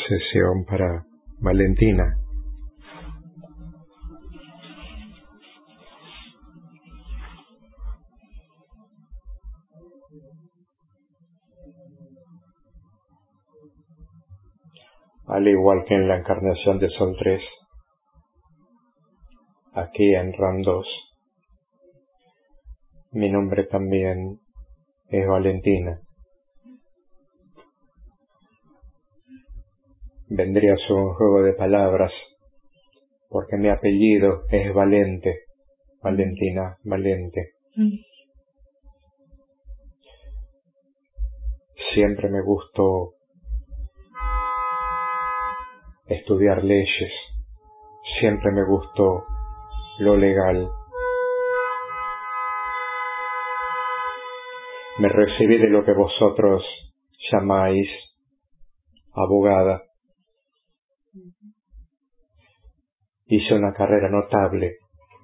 sesión para Valentina. Al igual que en la encarnación de Sol 3, aquí en RAM 2, mi nombre también es Valentina. Vendría a ser un juego de palabras, porque mi apellido es Valente, Valentina, Valente. Siempre me gustó estudiar leyes, siempre me gustó lo legal. Me recibí de lo que vosotros llamáis abogada. Hice una carrera notable.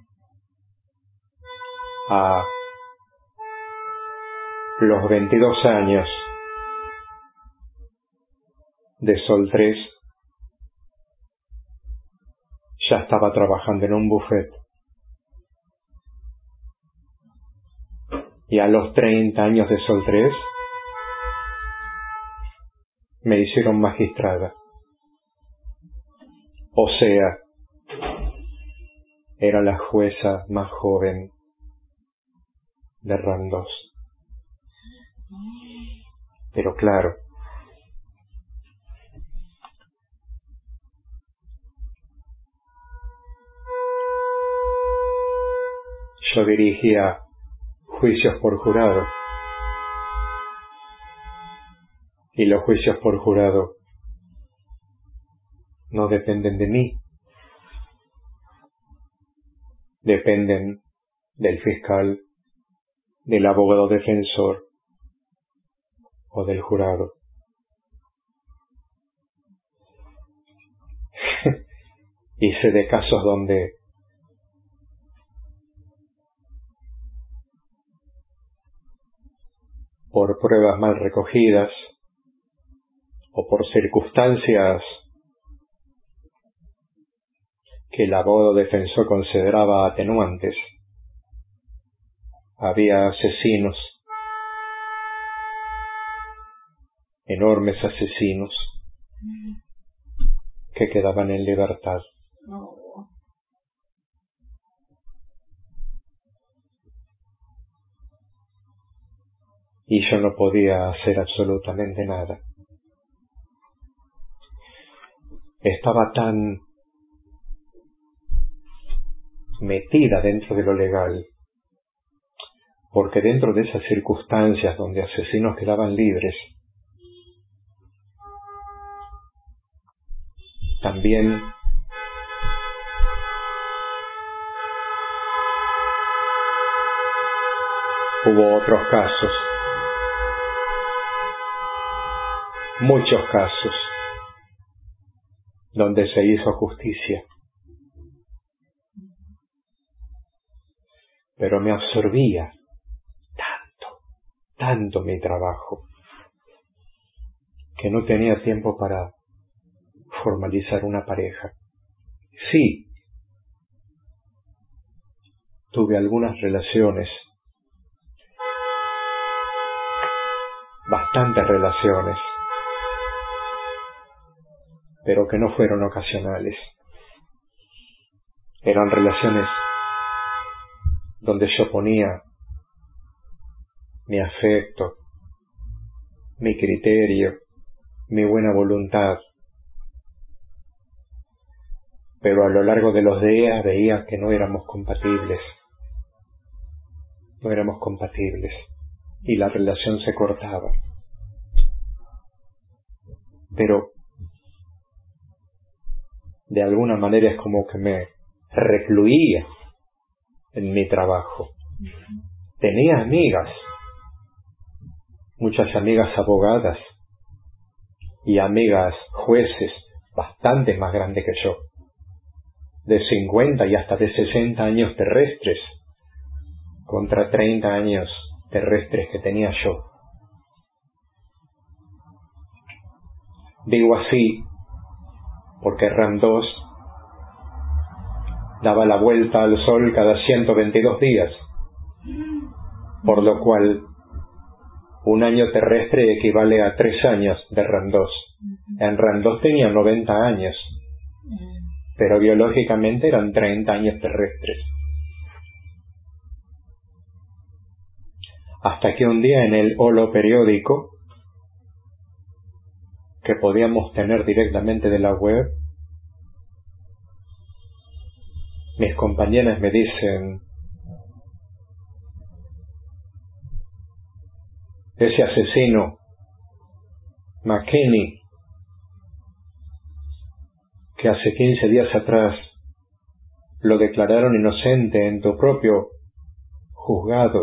A los 22 años de Sol 3 ya estaba trabajando en un buffet. Y a los 30 años de Sol 3 me hicieron magistrada. O sea, era la jueza más joven de RAM 2. Pero claro, yo dirigía juicios por jurado. Y los juicios por jurado no dependen de mí. Dependen del fiscal, del abogado defensor o del jurado. Y sé de casos donde por pruebas mal recogidas o por circunstancias que el abogado defensor consideraba atenuantes, había asesinos, enormes asesinos, que quedaban en libertad. Y yo no podía hacer absolutamente nada. Estaba tan metida dentro de lo legal, porque dentro de esas circunstancias donde asesinos quedaban libres, también hubo otros casos, muchos casos, donde se hizo justicia. Pero me absorbía tanto mi trabajo, que no tenía tiempo para formalizar una pareja. Sí, tuve algunas relaciones, bastantes relaciones, pero que no fueron ocasionales. Eran relaciones donde yo ponía mi afecto, mi criterio, mi buena voluntad. Pero a lo largo de los días veía que no éramos compatibles. No éramos compatibles. Y la relación se cortaba. Pero de alguna manera es como que me recluía en mi trabajo. Tenía amigas, muchas amigas abogadas y amigas jueces bastante más grandes que yo, de 50 y hasta de 60 años terrestres, contra 30 años terrestres que tenía yo. Digo así porque Ram 2 daba la vuelta al Sol cada 122 días, por lo cual un año terrestre equivale a 3 años de Ram 2. En Ram 2 tenía 90 años, pero biológicamente eran 30 años terrestres. Hasta que un día en el holo periódico, que podíamos tener directamente de la web, mis compañeras me dicen: ese asesino, McKinney, que hace 15 días atrás lo declararon inocente en tu propio juzgado,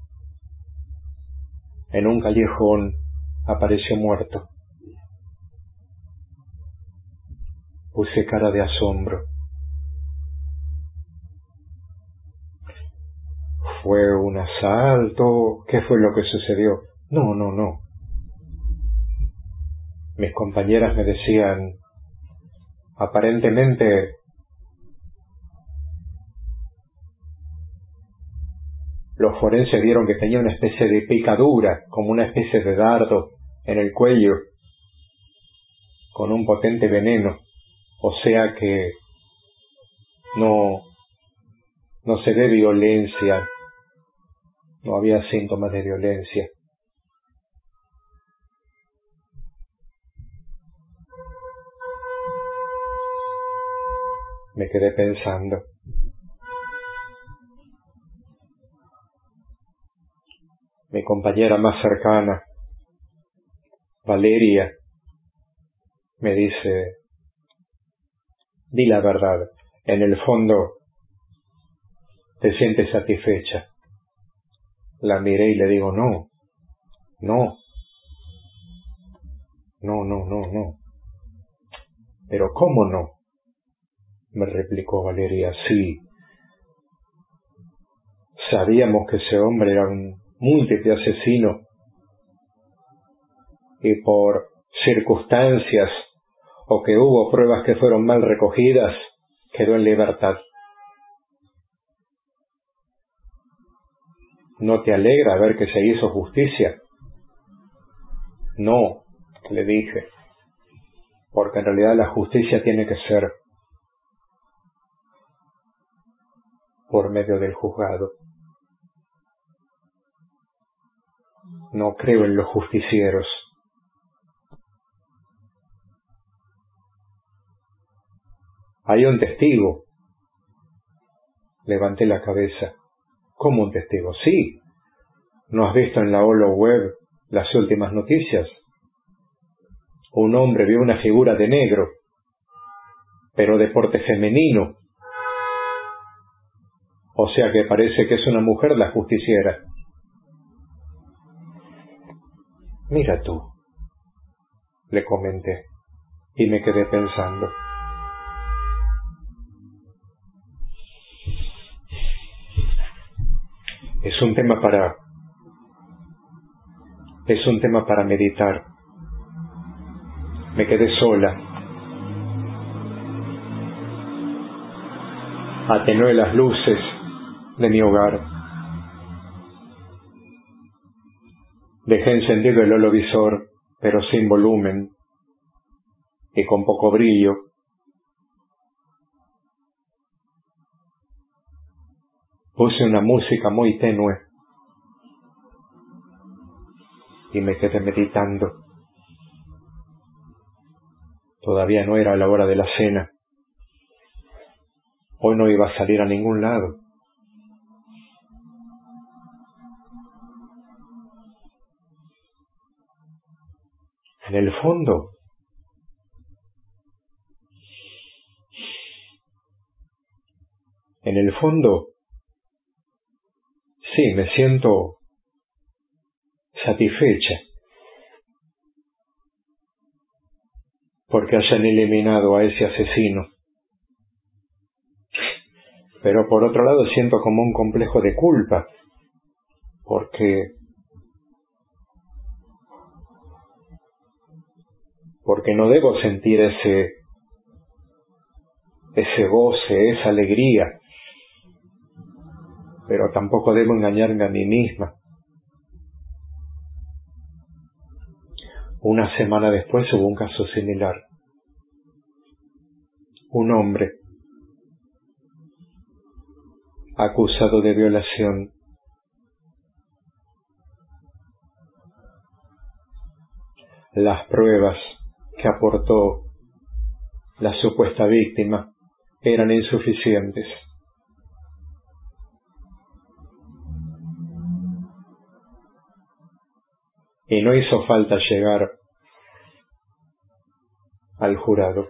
en un callejón apareció muerto. Puse cara de asombro. ¿Fue un asalto? ¿Qué fue lo que sucedió? No. Mis compañeras me decían: aparentemente los forenses vieron que tenía una especie de picadura, como una especie de dardo en el cuello, con un potente veneno, o sea que no se ve violencia, no había síntomas de violencia. Me quedé pensando. Mi compañera más cercana, Valeria, me dice: di la verdad, en el fondo te sientes satisfecha. La miré y le digo: no. ¿Pero cómo no? Me replicó Valeria. Sí, sabíamos que ese hombre era un múltiple asesino y por circunstancias o que hubo pruebas que fueron mal recogidas, quedó en libertad. ¿No te alegra ver que se hizo justicia? No, le dije, porque en realidad la justicia tiene que ser por medio del juzgado. No creo en los justicieros. Hay un testigo. Levanté la cabeza. ¿Cómo un testigo? Sí. ¿No has visto en la holo web las últimas noticias? Un hombre vio una figura de negro, pero de porte femenino. O sea que parece que es una mujer la justiciera. Mira tú, le comenté, y me quedé pensando. Es un tema para meditar. Me quedé sola. Atenué las luces de mi hogar. Dejé encendido el holovisor, pero sin volumen y con poco brillo. Puse una música muy tenue y me quedé meditando. Todavía no era la hora de la cena. Hoy no iba a salir a ningún lado. En el fondo, sí, me siento satisfecha porque hayan eliminado a ese asesino. Pero por otro lado siento como un complejo de culpa, porque no debo sentir ese goce, esa alegría, pero tampoco debo engañarme a mí misma. Una semana después hubo un caso similar. Un hombre acusado de violación. Las pruebas que aportó la supuesta víctima eran insuficientes. Y no hizo falta llegar al jurado.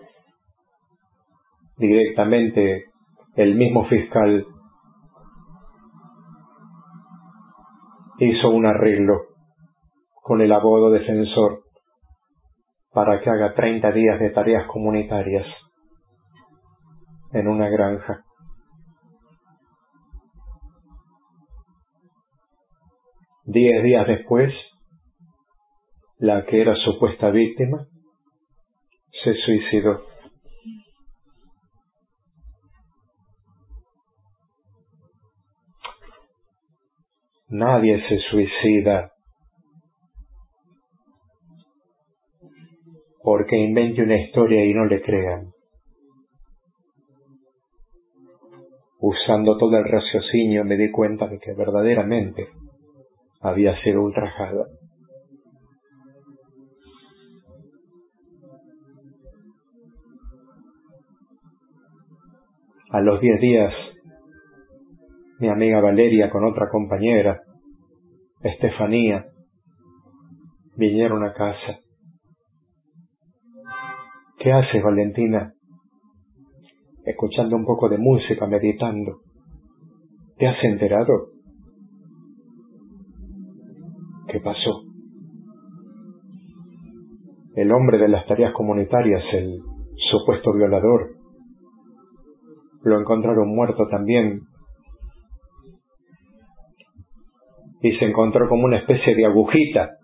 Directamente el mismo fiscal hizo un arreglo con el abogado defensor para que haga 30 días de tareas comunitarias en una granja. Diez días después, la que era supuesta víctima se suicidó. Nadie se suicida porque invente una historia y no le crean. Usando todo el raciocinio me di cuenta de que verdaderamente había sido ultrajada. A los 10 días, mi amiga Valeria con otra compañera, Estefanía, vinieron a casa. ¿Qué haces, Valentina? Escuchando un poco de música, meditando. ¿Te has enterado? ¿Qué pasó? El hombre de las tareas comunitarias, el supuesto violador, lo encontraron muerto también. Y se encontró como una especie de agujita,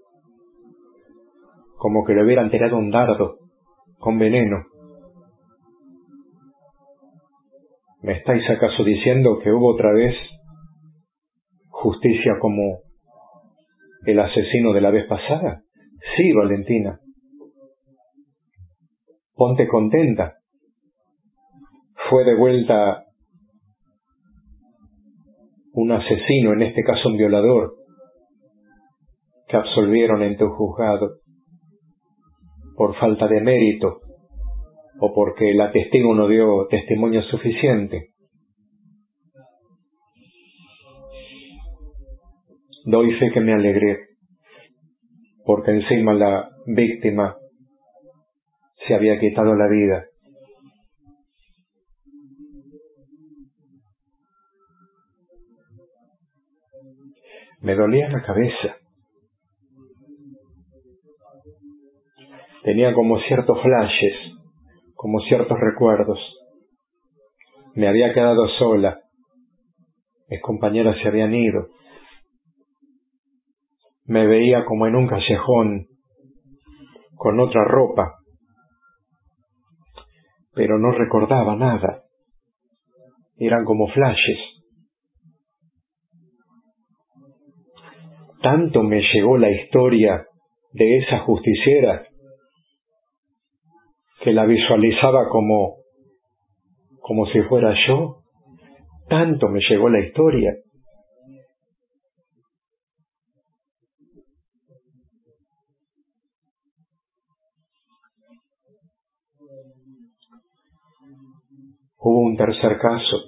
como que le hubieran tirado un dardo con veneno. ¿Me estáis acaso diciendo que hubo otra vez justicia como el asesino de la vez pasada? Sí, Valentina. Ponte contenta. Fue de vuelta un asesino, en este caso un violador, que absolvieron en tu juzgado por falta de mérito o porque la testigo no dio testimonio suficiente. Doy fe que me alegré, porque encima la víctima se había quitado la vida. Me dolía la cabeza. Tenía como ciertos flashes, como ciertos recuerdos. Me había quedado sola. Mis compañeras se habían ido. Me veía como en un callejón, con otra ropa, pero no recordaba nada. Eran como flashes. Tanto me llegó la historia de esa justiciera que la visualizaba como si fuera yo. Tanto me llegó la historia. Hubo un tercer caso.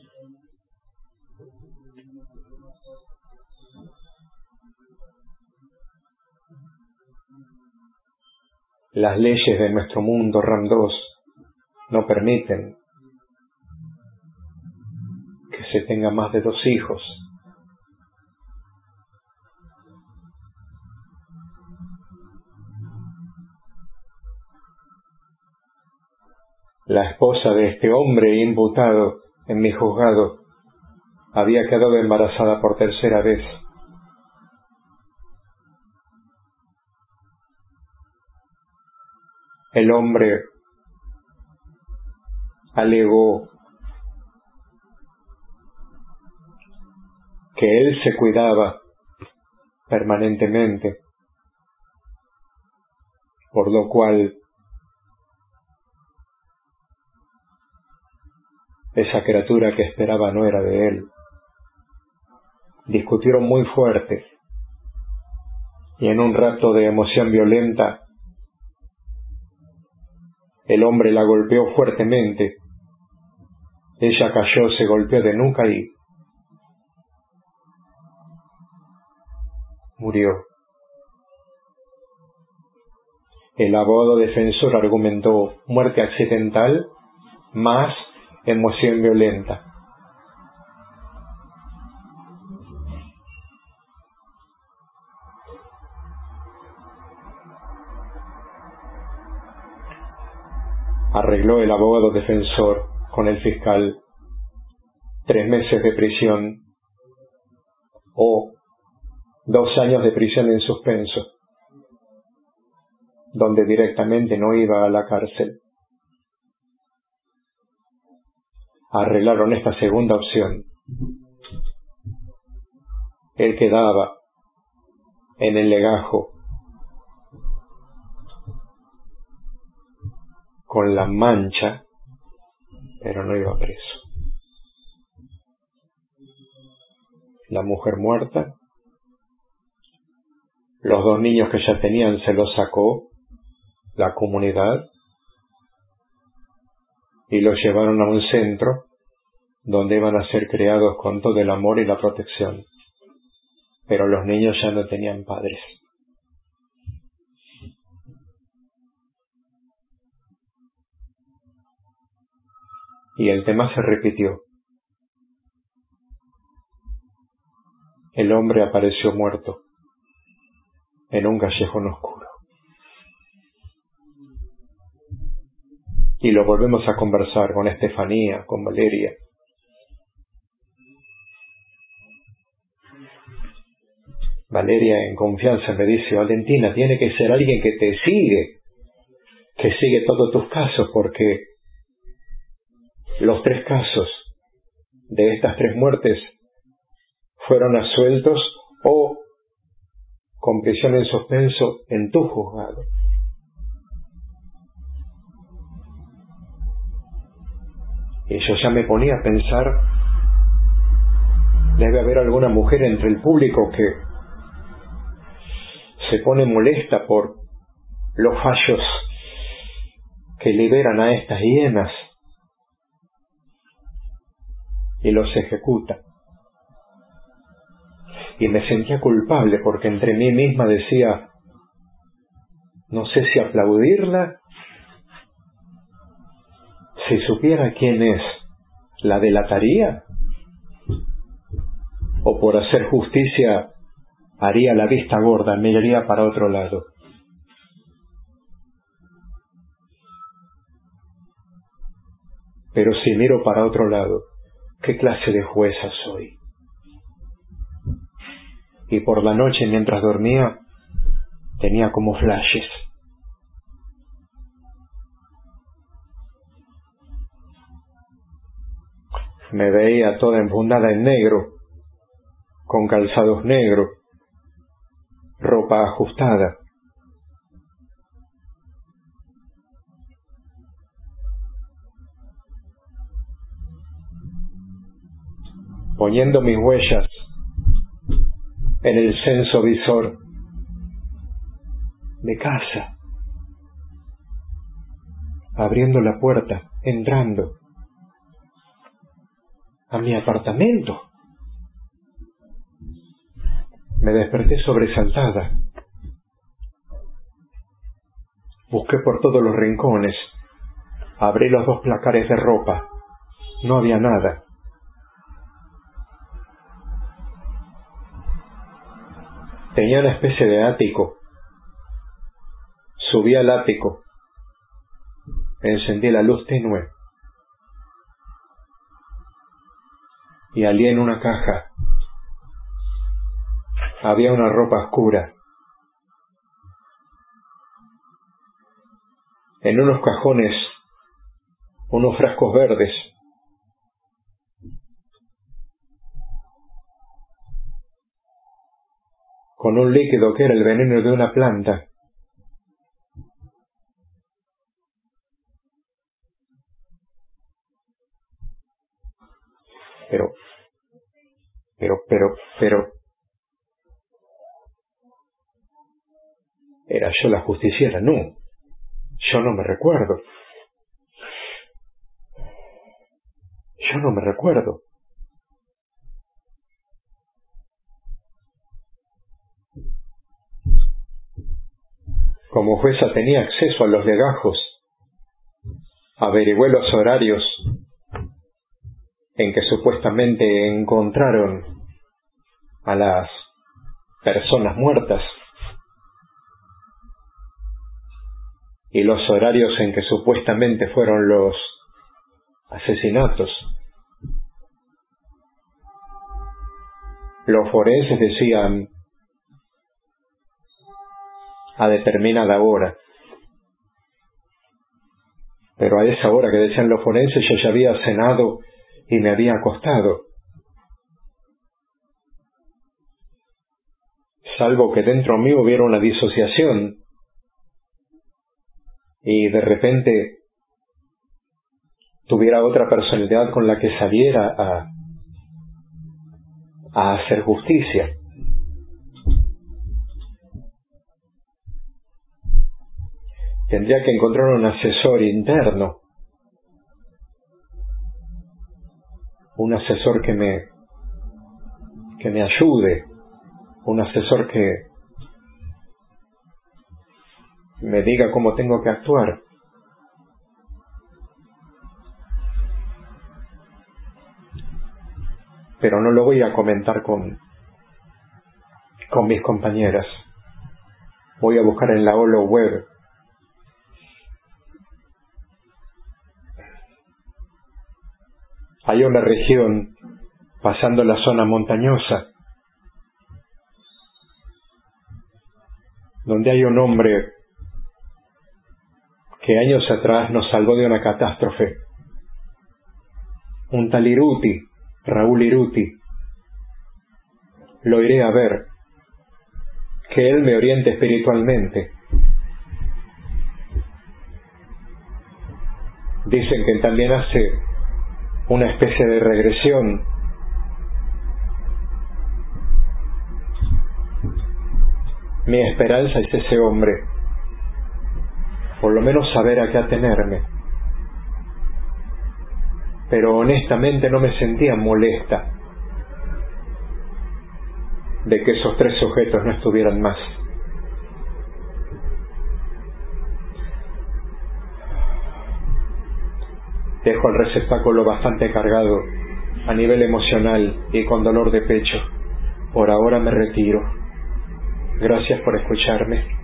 Las leyes de nuestro mundo RAM 2 no permiten que se tenga más de 2 hijos. La esposa de este hombre imputado en mi juzgado había quedado embarazada por tercera vez. El hombre alegó que él se cuidaba permanentemente, por lo cual esa criatura que esperaba no era de él. Discutieron muy fuerte y en un rato de emoción violenta el hombre la golpeó fuertemente. Ella cayó, se golpeó de nuca y murió. El abogado defensor argumentó muerte accidental más emoción violenta. Arregló el abogado defensor con el fiscal 3 meses de prisión o 2 años de prisión en suspenso, donde directamente no iba a la cárcel. Arreglaron esta segunda opción. Él quedaba en el legajo con la mancha, pero no iba preso. La mujer muerta, los 2 niños que ya tenían se los sacó la comunidad y los llevaron a un centro donde iban a ser criados con todo el amor y la protección. Pero los niños ya no tenían padres. Y el tema se repitió. El hombre apareció muerto en un callejón oscuro. Y lo volvemos a conversar con Estefanía, con Valeria. Valeria en confianza me dice: Valentina, tiene que ser alguien que te sigue, que sigue todos tus casos, porque los 3 casos de estas 3 muertes fueron absueltos o con prisión en suspenso en tu juzgado. Y yo ya me ponía a pensar, debe haber alguna mujer entre el público que se pone molesta por los fallos que liberan a estas hienas y los ejecuta. Y me sentía culpable porque entre mí misma decía, no sé si aplaudirla, si supiera quién es, ¿la delataría? ¿O por hacer justicia haría la vista gorda, me iría para otro lado? Pero si miro para otro lado, ¿qué clase de jueza soy? Y por la noche, mientras dormía, tenía como flashes. Me veía toda enfundada en negro, con calzados negros, ropa ajustada. Poniendo mis huellas en el censo visor de casa, abriendo la puerta, entrando a mi apartamento. Me desperté sobresaltada. Busqué por todos los rincones. Abrí los 2 placares de ropa. No había nada. Tenía una especie de ático. Subí al ático. Encendí la luz tenue. Y allí en una caja había una ropa oscura. En unos cajones unos frascos verdes. Con un líquido que era el veneno de una planta. Pero, ¿era yo la justiciera? No, yo no me recuerdo. Yo no me recuerdo. Como jueza tenía acceso a los legajos. Averigüé los horarios en que supuestamente encontraron a las personas muertas y los horarios en que supuestamente fueron los asesinatos. Los forenses decían a determinada hora, pero a esa hora que decían los forenses yo ya había cenado y me había acostado, salvo que dentro mío hubiera una disociación y de repente tuviera otra personalidad con la que saliera a hacer justicia. Tendría que encontrar un asesor interno, un asesor que me ayude, un asesor que me diga cómo tengo que actuar. Pero no lo voy a comentar con mis compañeras. Voy a buscar en la Holo Web. Hay una región, pasando la zona montañosa, donde hay un hombre que años atrás nos salvó de una catástrofe. Un tal Iruti, Raúl Iruti. Lo iré a ver. Que él me oriente espiritualmente. Dicen que él también hace una especie de regresión. Mi esperanza es ese hombre. Por lo menos saber a qué atenerme. Pero honestamente no me sentía molesta de que esos 3 sujetos no estuvieran más. Dejo el receptáculo bastante cargado a nivel emocional y con dolor de pecho. Por ahora me retiro. Gracias por escucharme.